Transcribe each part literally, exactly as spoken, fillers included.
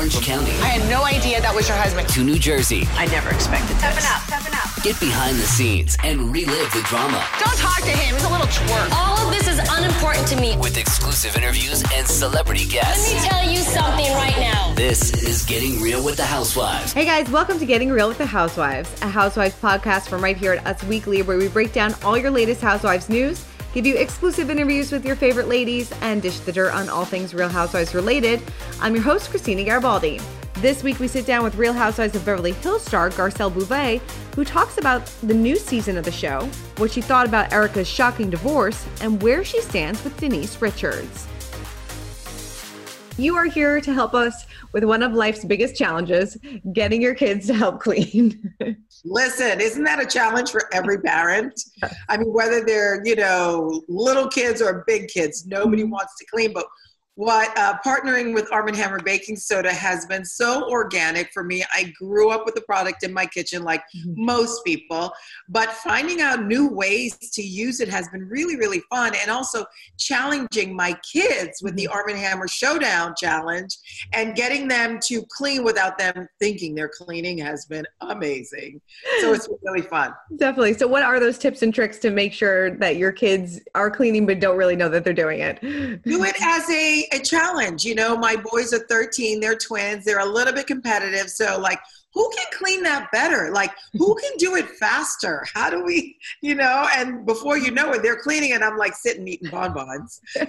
Orange County. I had no idea that was your husband. To New Jersey. I never expected this. Stepping up, stepping up. Get behind the scenes and relive the drama. Don't talk to him. He's a little twerp. All of this is unimportant to me. With exclusive interviews and celebrity guests. Let me tell you something right now. This is Getting Real with the Housewives. Hey guys, welcome to Getting Real with the Housewives, a Housewives podcast from right here at Us Weekly, where we break down all your latest Housewives news, give you exclusive interviews with your favorite ladies, and dish the dirt on all things Real Housewives related. I'm your host, Christina Garibaldi. This week we sit down with Real Housewives of Beverly Hills star Garcelle Beauvais, who talks about the new season of the show, what she thought about Erika's shocking divorce, and where she stands with Denise Richards. You are here to help us with one of life's biggest challenges, getting your kids to help clean. Listen, isn't that a challenge for every parent? I mean, whether they're, you know, little kids or big kids, nobody wants to clean. But what uh, partnering with Arm and Hammer Baking Soda has been so organic for me. I grew up with the product in my kitchen like mm-hmm. most people, but finding out new ways to use it has been really, really fun. And also challenging my kids with the Arm and Hammer Showdown Challenge and getting them to clean without them thinking they're cleaning has been amazing. So it's been really fun. Definitely. So what are those tips and tricks to make sure that your kids are cleaning but don't really know that they're doing it? Do it as a a challenge. You know, my boys are thirteen, they're twins, they're a little bit competitive. So like, who can clean that better? Like, who can do it faster? How do we, you know, and before you know it, they're cleaning and I'm like sitting eating bonbons. So,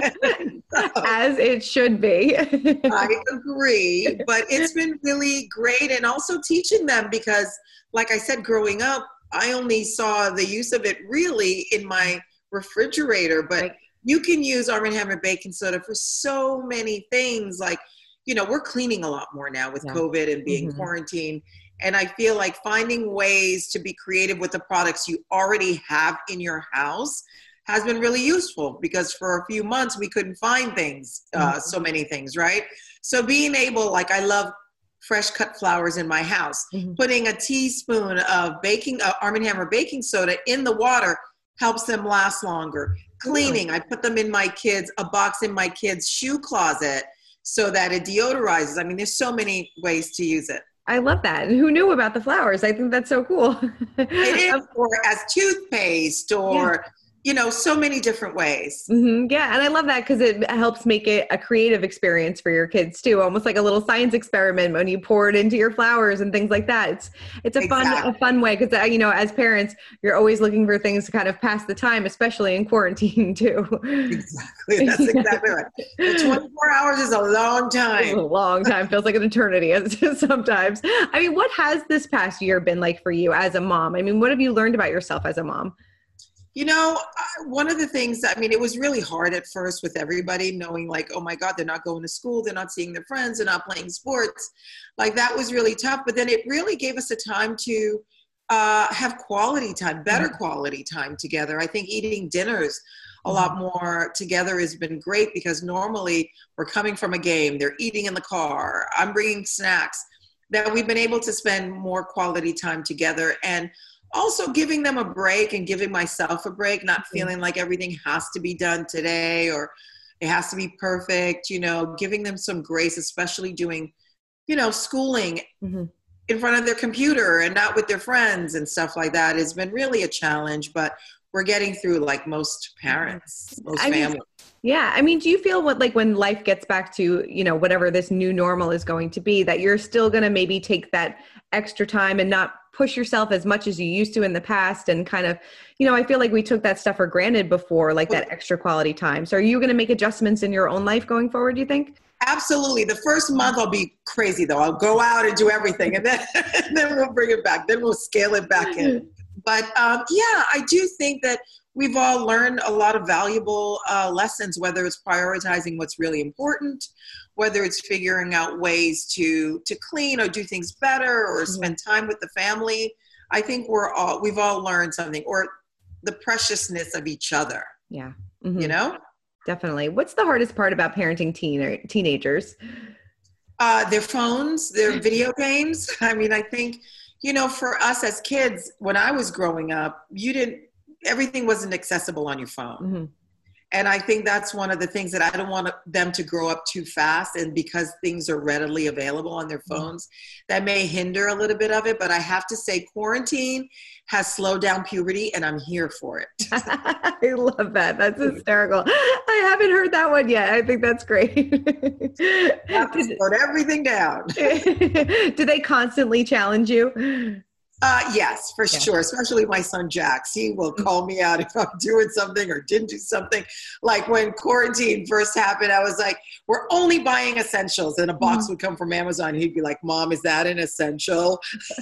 as it should be. I agree, but it's been really great. And also teaching them because like I said, growing up, I only saw the use of it really in my refrigerator, but right. You can use Arm and Hammer Baking Soda for so many things. Like, you know, we're cleaning a lot more now with yeah. COVID and being mm-hmm. quarantined. And I feel like finding ways to be creative with the products you already have in your house has been really useful because for a few months we couldn't find things, uh, mm-hmm. so many things, right? So being able, like I love fresh cut flowers in my house, mm-hmm. putting a teaspoon of baking, uh, Arm and Hammer Baking Soda in the water helps them last longer. Cleaning, I put them in my kids, a box in my kids' shoe closet so that it deodorizes. I mean, there's so many ways to use it. I love that. And who knew about the flowers? I think that's so cool. It is, or as toothpaste or, yeah. you know, so many different ways. Mm-hmm. Yeah. And I love that because it helps make it a creative experience for your kids too. Almost like a little science experiment when you pour it into your flowers and things like that. It's, it's a exactly. fun, a fun way. Cause you know, as parents, you're always looking for things to kind of pass the time, especially in quarantine too. Exactly. That's exactly right. The twenty-four hours is a long time. It's a long time. Feels like an eternity sometimes. I mean, what has this past year been like for you as a mom? I mean, what have you learned about yourself as a mom? You know, one of the things, I mean, it was really hard at first with everybody knowing like, oh my God, they're not going to school. They're not seeing their friends. They're not playing sports. Like that was really tough. But then it really gave us a time to uh, have quality time, better quality time together. I think eating dinners a lot more together has been great because normally we're coming from a game. They're eating in the car. I'm bringing snacks. That we've been able to spend more quality time together and also giving them a break and giving myself a break, not feeling like everything has to be done today or it has to be perfect, you know, giving them some grace, especially doing, you know, schooling mm-hmm. in front of their computer and not with their friends and stuff like that has been really a challenge, but we're getting through like most parents, most I families. Mean, yeah. I mean, do you feel what, like when life gets back to, you know, whatever this new normal is going to be, that you're still going to maybe take that extra time and not push yourself as much as you used to in the past and kind of, you know, I feel like we took that stuff for granted before, like that extra quality time. So are you going to make adjustments in your own life going forward, do you think? Absolutely. The first month I'll be crazy though. I'll go out and do everything and then, and then we'll bring it back. Then we'll scale it back in. But um, yeah, I do think that we've all learned a lot of valuable uh, lessons, whether it's prioritizing what's really important, whether it's figuring out ways to to clean or do things better or spend time with the family. I think we're all, we've all learned something, or the preciousness of each other. Yeah. Mm-hmm. You know? Definitely. What's the hardest part about parenting teen or teenagers? Uh, their phones, their video games. I mean, I think, you know, for us as kids, when I was growing up, you didn't, everything wasn't accessible on your phone. Mm-hmm. And I think that's one of the things that I don't want them to grow up too fast. And because things are readily available on their phones, that may hinder a little bit of it. But I have to say, quarantine has slowed down puberty, and I'm here for it. I love that. That's hysterical. I haven't heard that one yet. I think that's great. Have to slow everything down. Do they constantly challenge you? Uh, yes, for yeah. sure. Especially my son, Jax. He will call me out if I'm doing something or didn't do something. Like when quarantine first happened, I was like, we're only buying essentials. And a box mm-hmm. would come from Amazon. He'd be like, Mom, is that an essential?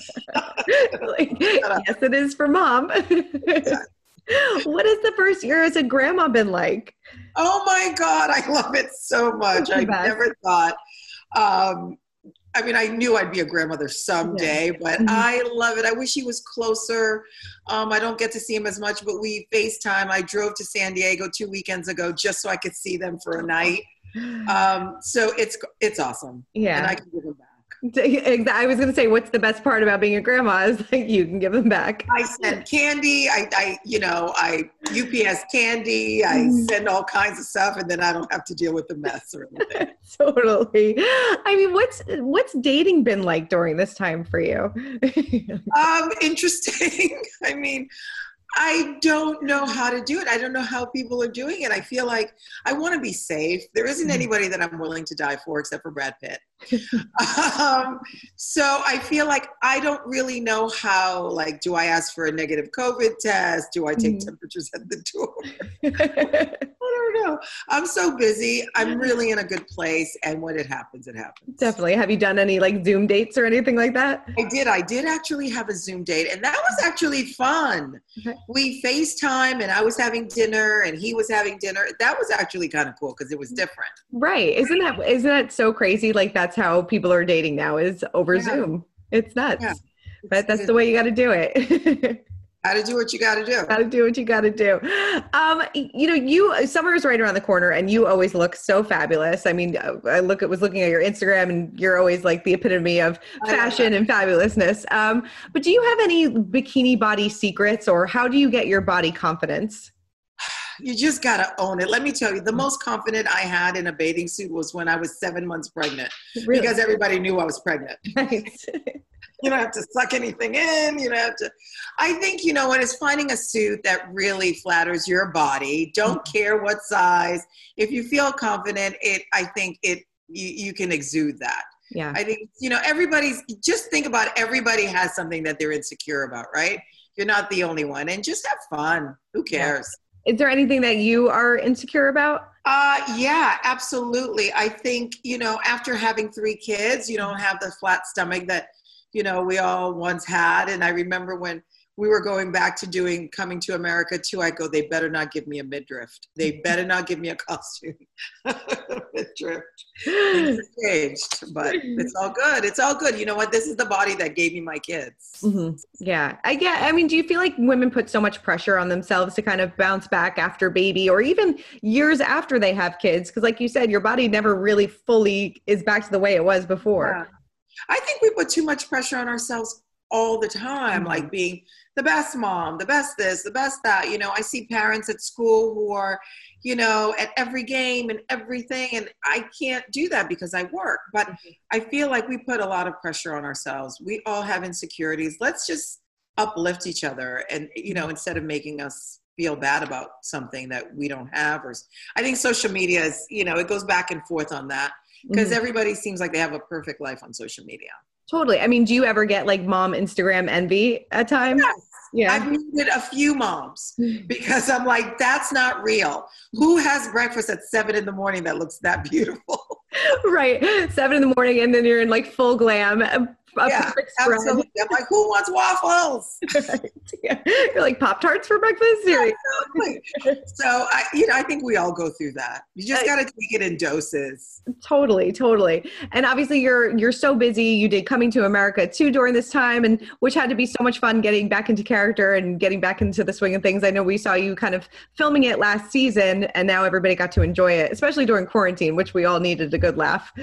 Like, yes, it is for Mom. Yeah. What has the first year as a grandma been like? Oh my God, I love it so much. I best. never thought, um, I mean, I knew I'd be a grandmother someday, yeah. but mm-hmm. I love it. I wish he was closer. Um, I don't get to see him as much, but we FaceTime. I drove to San Diego two weekends ago just so I could see them for a night. Um, so it's it's awesome. Yeah. And I can give them back. I was going to say, what's the best part about being a grandma is like you can give them back. I send candy. I, I you know, I U P S candy. I send all kinds of stuff, and then I don't have to deal with the mess or anything. Totally. I mean, what's what's dating been like during this time for you? um, interesting. I mean, I don't know how to do it. I don't know how people are doing it. I feel like I want to be safe. There isn't anybody that I'm willing to die for except for Brad Pitt. um, so I feel like I don't really know how, like, do I ask for a negative COVID test? Do I take mm. temperatures at the door? I don't know. I'm so busy. I'm really in a good place. And when it happens, it happens. Definitely. Have you done any like Zoom dates or anything like that? I did. I did actually have a Zoom date, and that was actually fun. Okay. We FaceTime, and I was having dinner and he was having dinner. That was actually kind of cool because it was different. Right. Isn't that, isn't that so crazy? Like that's how people are dating now is over yeah. Zoom. It's nuts, yeah. but that's the way you got to do it. Got to do what you got to do. Got to do what you got to do. Um, you know, you summer is right around the corner, and you always look so fabulous. I mean, I look at was looking at your Instagram, and you're always like the epitome of fashion and fabulousness. Um, but do you have any bikini body secrets, or how do you get your body confidence? You just got to own it. Let me tell you, the most confident I had in a bathing suit was when I was seven months pregnant, really? Because everybody knew I was pregnant. Right. You don't have to suck anything in. You don't have to. I think, you know, when it's finding a suit that really flatters your body, don't mm-hmm. care what size. If you feel confident, it, I think it, you, you can exude that. Yeah. I think, you know, everybody's, just think about it. Everybody has something that they're insecure about, right? You're not the only one, and just have fun. Who cares? Yeah. Is there anything that you are insecure about? Uh, yeah, absolutely. I think, you know, after having three kids, you don't have the flat stomach that, you know, we all once had. And I remember when we were going back to doing Coming to America too, I go, they better not give me a midriff. They better not give me a costume. Midriff. Things changed, but it's all good. It's all good. You know what? This is the body that gave me my kids. Mm-hmm. Yeah. I get, I mean, do you feel like women put so much pressure on themselves to kind of bounce back after baby or even years after they have kids? Because like you said, your body never really fully is back to the way it was before. Yeah. I think we put too much pressure on ourselves all the time, mm-hmm. like being the best mom, the best this, the best that. You know, I see parents at school who are, you know, at every game and everything, and I can't do that because I work. But mm-hmm. I feel like we put a lot of pressure on ourselves. We all have insecurities. Let's just uplift each other, and, you know, instead of making us feel bad about something that we don't have. Or I think social media is, you know, it goes back and forth on that. Because mm-hmm. everybody seems like they have a perfect life on social media. Totally. I mean, do you ever get like mom Instagram envy at times? Yes. Yeah. I've muted a few moms because I'm like, that's not real. Who has breakfast at seven in the morning that looks that beautiful? Right. Seven in the morning and then you're in like full glam. A yeah, absolutely. I'm like, who wants waffles? Right. Yeah. You're like Pop-Tarts for breakfast? Seriously. So, I, you know, I think we all go through that. You just got to take it in doses. Totally, totally. And obviously you're you're so busy. You did Coming to America too during this time, and which had to be so much fun getting back into character and getting back into the swing of things. I know we saw you kind of filming it last season, and now everybody got to enjoy it, especially during quarantine, which we all needed a good laugh.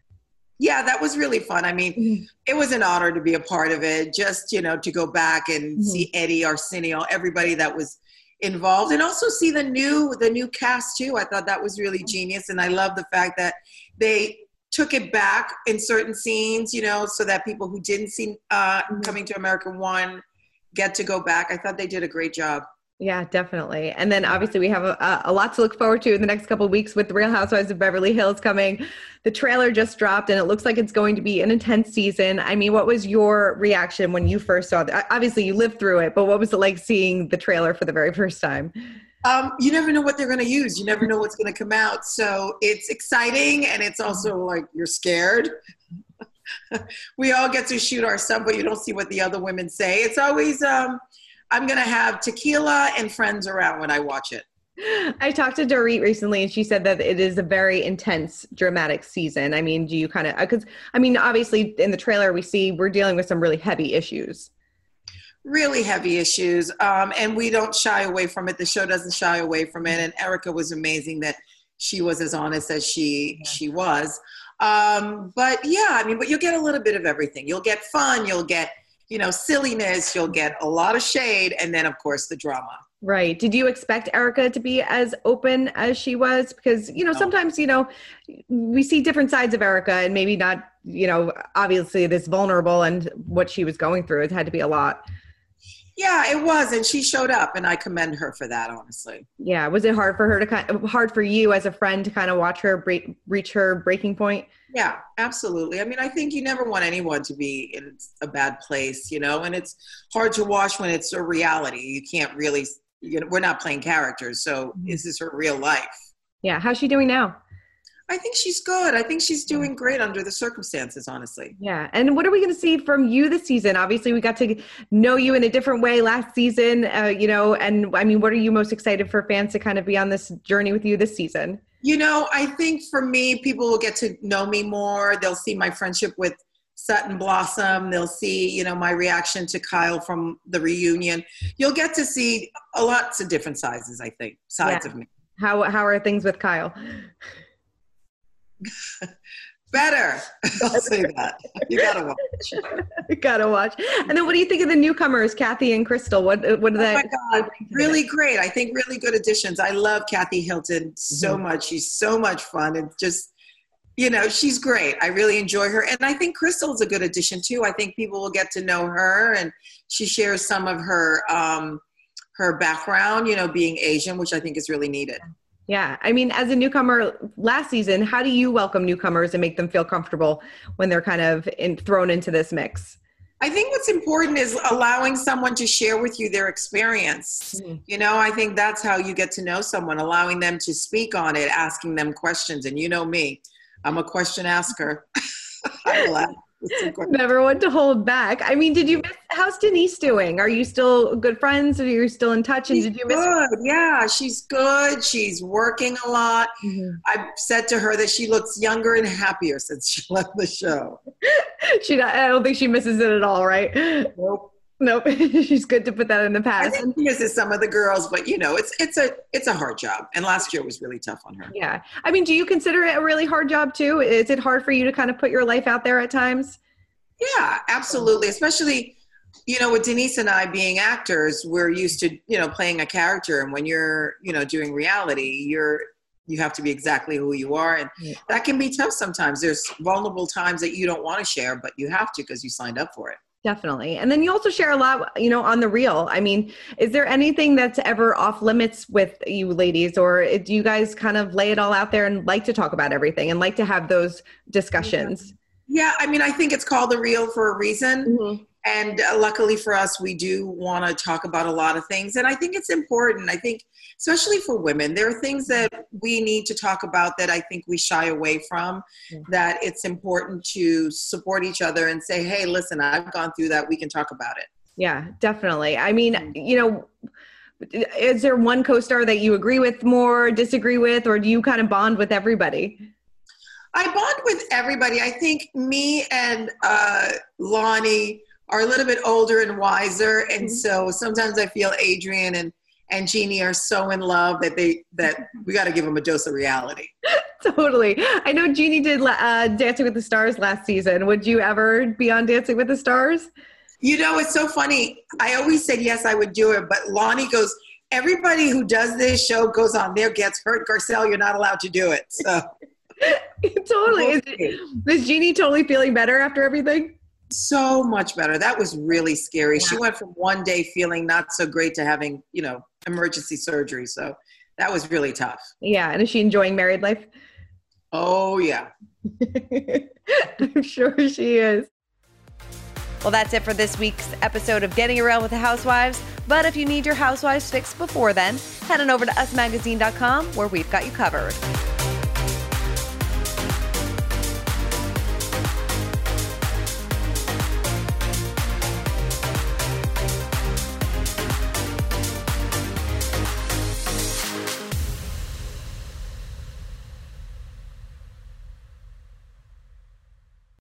Yeah, that was really fun. I mean, mm-hmm. it was an honor to be a part of it. Just, you know, to go back and mm-hmm. see Eddie, Arsenio, everybody that was involved, and also see the new the new cast too. I thought that was really genius, and I love the fact that they took it back in certain scenes, you know, so that people who didn't see uh, mm-hmm. Coming to America one get to go back. I thought they did a great job. Yeah, definitely. And then obviously we have a, a lot to look forward to in the next couple of weeks with The Real Housewives of Beverly Hills coming. The trailer just dropped and it looks like it's going to be an intense season. I mean, what was your reaction when you first saw it? Obviously you lived through it, but what was it like seeing the trailer for the very first time? Um, you never know what they're going to use. You never know what's going to come out. So it's exciting, and it's also like you're scared. We all get to shoot our stuff, but you don't see what the other women say. It's always, um, I'm going to have tequila and friends around when I watch it. I talked to Dorit recently, and she said that it is a very intense, dramatic season. I mean, do you kind of, because, I mean, obviously in the trailer we see we're dealing with some really heavy issues. Really heavy issues, um, and we don't shy away from it. The show doesn't shy away from it, and Erica was amazing that she was as honest as she yeah. she was. Um, but yeah, I mean, but you'll get a little bit of everything. You'll get fun, you'll get, you know, silliness, you'll get a lot of shade, and then of course the drama. Right. Did you expect Erica to be as open as she was? Because, you know, No. sometimes, you know, we see different sides of Erica, and maybe not, you know, obviously this vulnerable, and what she was going through, it had to be a lot. Yeah, it was, and she showed up, and I commend her for that, honestly. Yeah. Was it hard for her to kind of, hard for you as a friend to kind of watch her break, reach her breaking point? Yeah, absolutely. I mean, I think you never want anyone to be in a bad place, you know, and it's hard to watch when it's a reality. You can't really, you know, we're not playing characters, so this is her real life. Yeah. How's she doing now? I think she's good. I think she's doing great under the circumstances, honestly. Yeah. And what are we going to see from you this season? Obviously, we got to know you in a different way last season, uh, you know, and I mean, what are you most excited for fans to kind of be on this journey with you this season? You know, I think for me, people will get to know me more. They'll see my friendship with Sutton Blossom. They'll see, you know, my reaction to Kyle from the reunion. You'll get to see a lots of different sizes, I think, sides Yeah. of me. How, how are things with Kyle? Better. I'll say that. You gotta watch. Gotta watch. And then what do you think of the newcomers, Kathy and Crystal? What what are Oh they? my God, really great. I think really good additions. I love Kathy Hilton so Mm-hmm. much. She's so much fun, and just, you know, she's great. I really enjoy her. And I think Crystal's a good addition too. I think people will get to know her, and she shares some of her um, her background, you know, being Asian, which I think is really needed. Yeah. I mean, as a newcomer last season, how do you welcome newcomers and make them feel comfortable when they're kind of in, thrown into this mix? I think what's important is allowing someone to share with you their experience. Mhm. You know, I think that's how you get to know someone, allowing them to speak on it, asking them questions. And you know me, I'm a question asker. I laugh with some questions. Never one to hold back. I mean, did you miss, how's Denise doing? Are you still good friends? Are you still in touch? And She's did you miss her? good. Yeah, she's good. She's working a lot. Mhm. I've said to her that she looks younger and happier since she left the show. She, I don't think she misses it at all, right? Nope. Nope. She's good to put that in the I past. think she misses some of the girls, but you know, it's it's a it's a hard job. And last year was really tough on her. Yeah. I mean, do you consider it a really hard job too? Is it hard for you to kind of put your life out there at times? Yeah, absolutely. Especially, you know, with Denise and I being actors, we're used to, you know, playing a character. And when you're, you know, doing reality, you're you have to be exactly who you are. And Yeah. that can be tough sometimes. There's vulnerable times that you don't want to share, but you have to because you signed up for it. Definitely. And then you also share a lot, you know, on The Real. I mean, is there anything that's ever off limits with you ladies, or do you guys kind of lay it all out there and like to talk about everything and like to have those discussions? Yeah, I mean, I think it's called The Real for a reason. Mm-hmm. And uh, luckily for us, we do want to talk about a lot of things. And I think it's important. I think, especially for women, there are things that we need to talk about that I think we shy away from, Yeah. that it's important to support each other and say, hey, listen, I've gone through that. We can talk about it. Yeah, definitely. I mean, you know, is there one co-star that you agree with more, disagree with, or do you kind of bond with everybody? I bond with everybody. I think me and uh, Lonnie are a little bit older and wiser. And Mm-hmm. so sometimes I feel Adrian and, and Jeannie are so in love that they that we got to give them a dose of reality. Totally. I know Jeannie did uh, Dancing with the Stars last season. Would you ever be on Dancing with the Stars? You know, it's so funny. I always said, yes, I would do it. But Lonnie goes, everybody who does this show goes on there, gets hurt. Garcelle, you're not allowed to do it. So totally. Is, is Jeannie totally feeling better after everything? So much better. That was really scary. Yeah. She went from one day feeling not so great to having, you know, emergency surgery. So that was really tough. Yeah. And is she enjoying married life? Oh, yeah. I'm sure she is. Well, that's it for this week's episode of Getting Real with the Housewives. But if you need your Housewives fix before then, head on over to us magazine dot com where we've got you covered.